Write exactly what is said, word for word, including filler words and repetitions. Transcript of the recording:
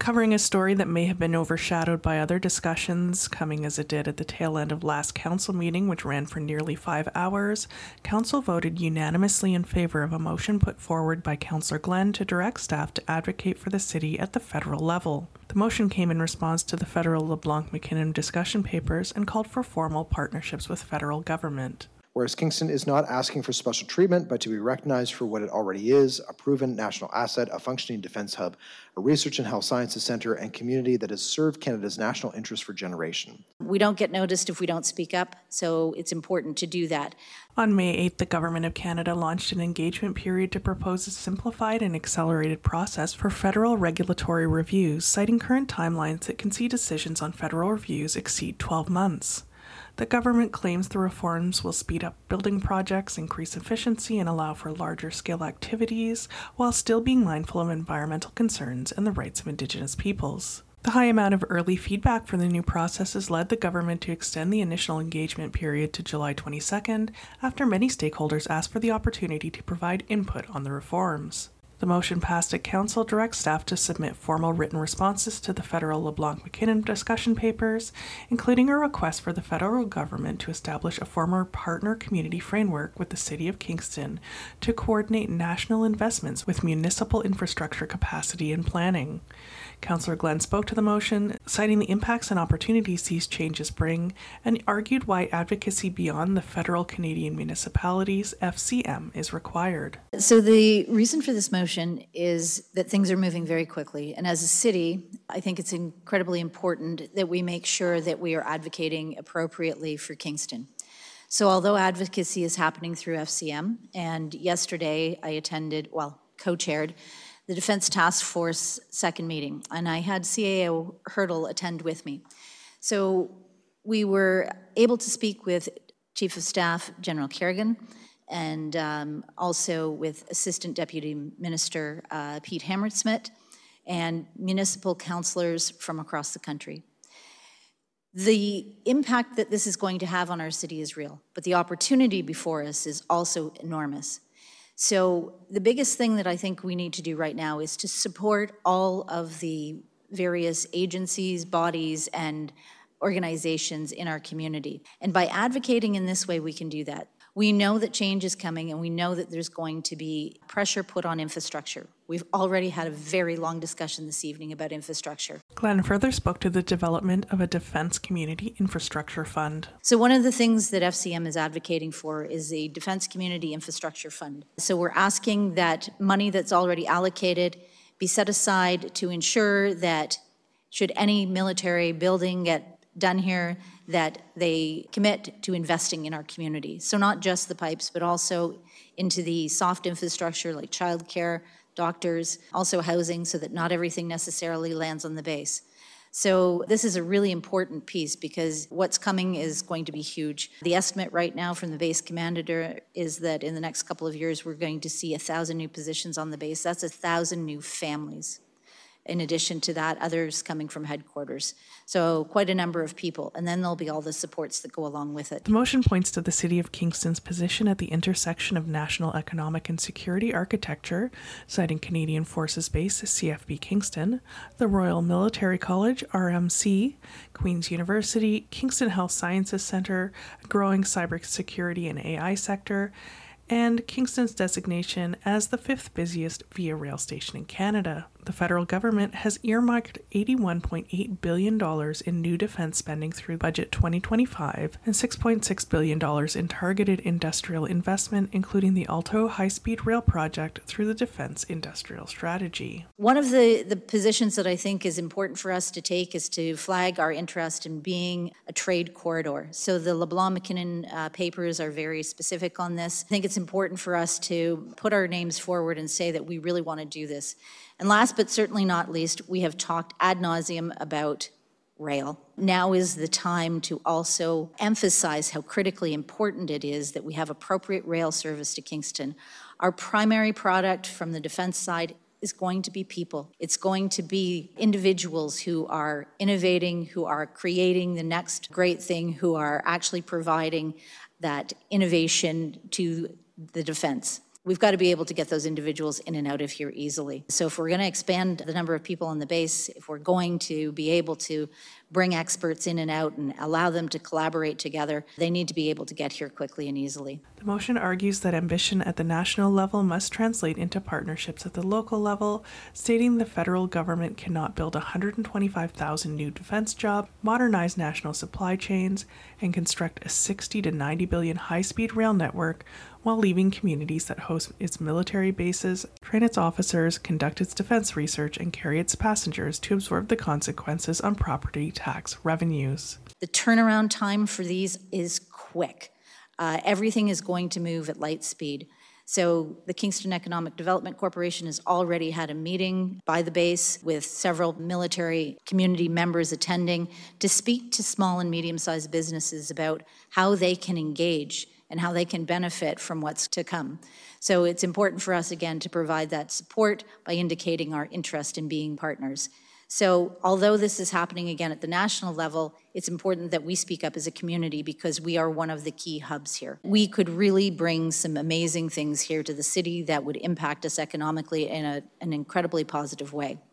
Covering a story that may have been overshadowed by other discussions, coming as it did at the tail end of last council meeting, which ran for nearly five hours, council voted unanimously in favor of a motion put forward by Councillor Glenn to direct staff to advocate for the city at the federal level. The motion came in response to the federal LeBlanc-McKinnon discussion papers and called for formal partnerships with federal government. Whereas Kingston is not asking for special treatment, but to be recognized for what it already is, a proven national asset, a functioning defense hub, a research and health sciences center, and community that has served Canada's national interests for generations. We don't get noticed if we don't speak up, so it's important to do that. On May eighth, the Government of Canada launched an engagement period to propose a simplified and accelerated process for federal regulatory reviews, citing current timelines that can see decisions on federal reviews exceed twelve months. The government claims the reforms will speed up building projects, increase efficiency, and allow for larger scale activities, while still being mindful of environmental concerns and the rights of Indigenous peoples. The high amount of early feedback for the new processes led the government to extend the initial engagement period to July twenty-second, after many stakeholders asked for the opportunity to provide input on the reforms. The motion passed at Council directs staff to submit formal written responses to the federal LeBlanc-McKinnon discussion papers, including a request for the federal government to establish a former partner community framework with the City of Kingston to coordinate national investments with municipal infrastructure capacity and planning. Councillor Glenn spoke to the motion, citing the impacts and opportunities these changes bring, and argued why advocacy beyond the federal Canadian municipalities, F C M, is required. So the reason for this motion is that things are moving very quickly. And as a city, I think it's incredibly important that we make sure that we are advocating appropriately for Kingston. So although advocacy is happening through F C M, and yesterday I attended, well, co-chaired, the Defense Task Force second meeting, and I had C A O Hurdle attend with me. So we were able to speak with Chief of Staff General Kerrigan, and um, also with Assistant Deputy Minister uh, Pete Hammersmith, and municipal councillors from across the country. The impact that this is going to have on our city is real, but the opportunity before us is also enormous. So the biggest thing that I think we need to do right now is to support all of the various agencies, bodies, and organizations in our community. And by advocating in this way, we can do that. We know that change is coming, and we know that there's going to be pressure put on infrastructure. We've already had a very long discussion this evening about infrastructure. Glenn further spoke to the development of a Defence Community Infrastructure Fund. So one of the things that F C M is advocating for is a Defence Community Infrastructure Fund. So we're asking that money that's already allocated be set aside to ensure that should any military building get done here, that they commit to investing in our community. So not just the pipes, but also into the soft infrastructure like childcare, doctors, also housing, so that not everything necessarily lands on the base. So this is a really important piece because what's coming is going to be huge. The estimate right now from the base commander is that in the next couple of years, we're going to see a thousand new positions on the base. That's a thousand new families. In addition to that, others coming from headquarters. So quite a number of people. And then there'll be all the supports that go along with it. The motion points to the City of Kingston's position at the intersection of national economic and security architecture, citing Canadian Forces Base, C F B Kingston, the Royal Military College, R M C, Queen's University, Kingston Health Sciences Centre, a growing cybersecurity and A I sector, and Kingston's designation as the fifth busiest via rail station in Canada. The federal government has earmarked eighty-one point eight billion dollars in new defense spending through Budget twenty twenty-five and six point six billion dollars in targeted industrial investment, including the Alto high-speed rail project through the Defense Industrial Strategy. One of the, the positions that I think is important for us to take is to flag our interest in being a trade corridor. So the LeBlanc-McKinnon uh, papers are very specific on this. I think it's important for us to put our names forward and say that we really want to do this. And last but certainly not least, we have talked ad nauseum about rail. Now is the time to also emphasize how critically important it is that we have appropriate rail service to Kingston. Our primary product from the defense side is going to be people. It's going to be individuals who are innovating, who are creating the next great thing, who are actually providing that innovation to the defense. we've got to be able to get those individuals in and out of here easily. So if we're going to expand the number of people on the base, if we're going to be able to bring experts in and out and allow them to collaborate together, they need to be able to get here quickly and easily. The motion argues that ambition at the national level must translate into partnerships at the local level, stating the federal government cannot build one hundred twenty-five thousand new defense jobs, modernize national supply chains, and construct a sixty to ninety billion high-speed rail network while leaving communities that host its military bases, train its officers, conduct its defense research, and carry its passengers to absorb the consequences on property tax revenues. The turnaround time for these is quick. Uh, everything is going to move at light speed. So the Kingston Economic Development Corporation has already had a meeting by the base with several military community members attending to speak to small and medium-sized businesses about how they can engage and how they can benefit from what's to come. So it's important for us, again, to provide that support by indicating our interest in being partners. So although this is happening again at the national level, it's important that we speak up as a community because we are one of the key hubs here. We could really bring some amazing things here to the city that would impact us economically in a, an incredibly positive way.